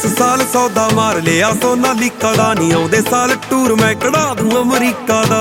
साल सौदा मार लिया सोनालिका दा, नी आउंदे साल टूर मैं कढ़ा दूं अमरीका दा।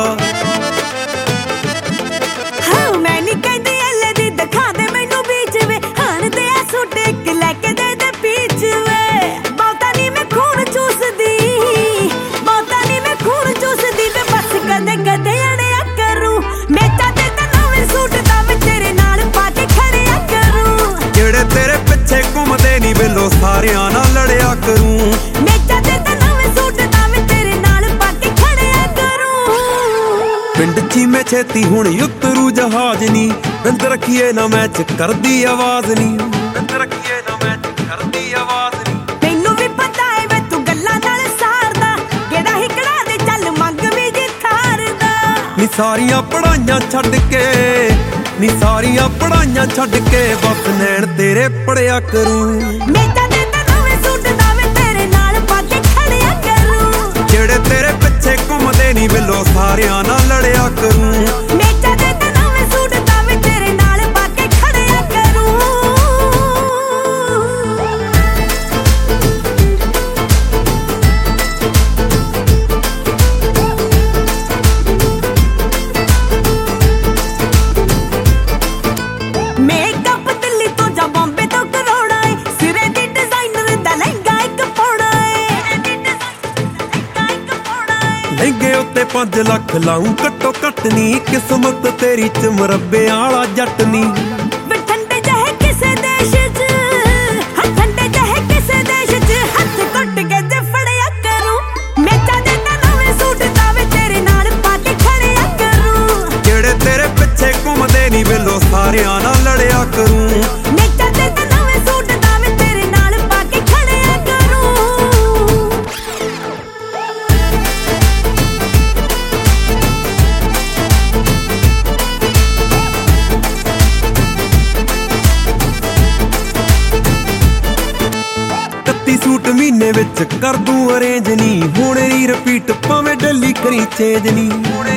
हाँ मैं नी कहदी एले दी दिखा दे मैनू बीच वे, हाण दे आ सूट इक लैके दे दे पीछ वे। बहुता नी मैं खून चूसदी, बहुता नी मैं खून चूसदी वे, बस कदे कदे अड़िया करूं मेचा ते तां नवें सूट दा मैं तेरे नाल पा के खड़िया करूं। जेड़े तेरे पिछे घुमदे नी वेलो सारियां नाल लड़िया करूं। मेचा ते तां नवें सूट दा मैं तेरे नाल पा के खड़िया करूं। पिंड चीमे छेती हुण उतरू जहाज नी, बिंद रखिए ना मैच करदी आवाज नी, बिंद रखिए ना मैच करदी आवाज नी। मैनू भी पता है वे तू गल्लां नाल सारदा, गेड़ा ही कढ़ा दे चल मंग भी जी थारदा। नी सारियां पढ़ाइयां छड्ड के, नी सारियां पढ़ाइयां छड्ड के, बस नैन तेरे पढ़िया करूं। मेचा ते तां नवें सूट दा मैं तेरे नाल पा के खड़िया करूं। जेड़े तेरे पिछे घुमदे नी वेलो सारियां नाल लड़िया करूं। मेचा ते तां नवें सूट दा मैं तेरे नाल पा के खड़िया करूं। मेकअप दिल्ली तो जा बॉम्बे तो करोड़ा है, सिरे दी डिजाइनर दा लहंगा इक पौड़ा है। लहंगे उत्ते 5 लाख लाऊं घट्टो घट नी, किस्मत तेरी च मरब्बे आला जट नी। वे ठंडे जहे किसे देश च, हाँ ठंडे जहे किसे देश च, हथ घुट के जे फड़िया करूं। मेचा ते तां नवें सूट दा मैं तेरे नाल पा के खड़िया करूं। जेड़े तेरे पिछे घुमदे नी वेलो सारियां नाल लड़िया करूं। मेचा ते तां नवें सूट दा मैं तेरे नाल पा के खड़िया करूं। सूट महीने विच कर दूं अरेंज नी, हुण नी रिपीट भावें डेली करी चेंज नी।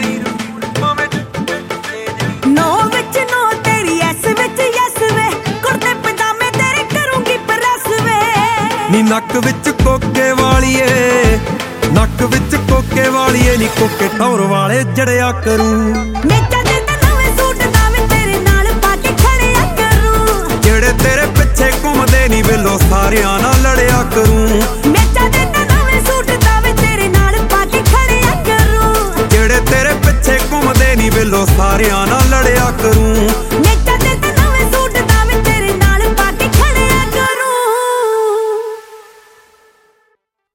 नो विच नो तेरी एस विच यस वे, कुर्ते पजामे तेरे करूंगी प्रेस वे। नी नक विच कोके वालीए, नक विच कोके वालीए, नी कोके टौर वाले जड़िया करूं। मेचा ते तां नवें सूट दा मैं तेरे नाल पा के खड़िया करूं। जेड़े तेरे पिछे घुमदे नी वेलो सारियां नाल लड़िया करूं। मेचा ते तां नवें सूट दा मैं तेरे नाल पा के खड़िया करूं। जेड़े तेरे पिछे घुमदे नी वेलो सारियां नाल लड़िया करूं।